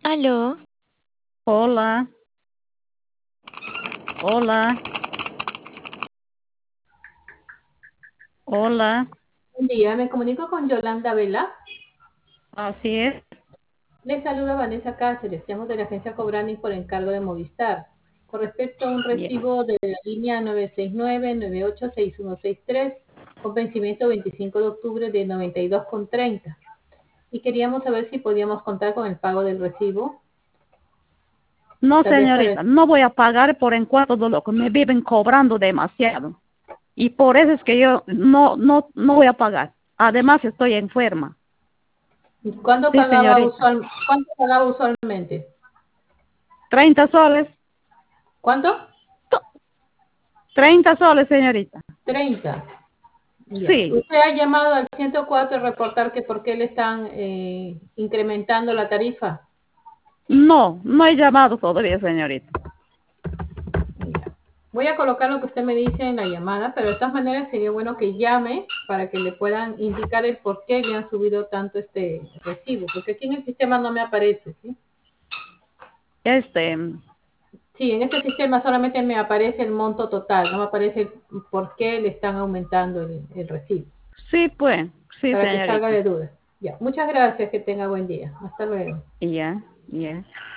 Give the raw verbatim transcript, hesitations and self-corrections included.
Aló, Hola, hola, hola, Buen día, me comunico con Yolanda Vela. así es, Le saluda Vanessa Cáceres, llamo de la agencia Cobrani por encargo de Movistar. Con respecto a un ya. recibo de la línea nueve seis nueve, nueve ocho seis uno seis tres con vencimiento veinticinco de octubre de noventa y dos con treinta. Y queríamos saber si podíamos contar con el pago del recibo, No, tal vez para señorita, el... no voy a pagar por en cuanto de lo que me viven cobrando demasiado. Y por eso es que yo no, no, no voy a pagar. Además, estoy enferma. ¿Cuándo Sí, pagaba señorita. usual... ¿Cuánto pagaba usualmente? Treinta soles. ¿Cuánto? Treinta soles, señorita. Treinta. Ya. Sí. Usted ha llamado al ciento cuatro a reportar que por qué le están eh, incrementando la tarifa. No, no he llamado todavía, señorita. Voy a colocar lo que usted me dice en la llamada, pero de todas maneras sería bueno que llame para que le puedan indicar el por qué le han subido tanto este recibo, porque aquí en el sistema no me aparece, ¿sí? Este, Sí, en este sistema solamente me aparece el monto total, no me aparece el por qué le están aumentando el, el recibo, sí, pues, sí, para que salga señorita. de dudas. Ya, muchas gracias, que tenga buen día. Hasta luego. Ya, ya.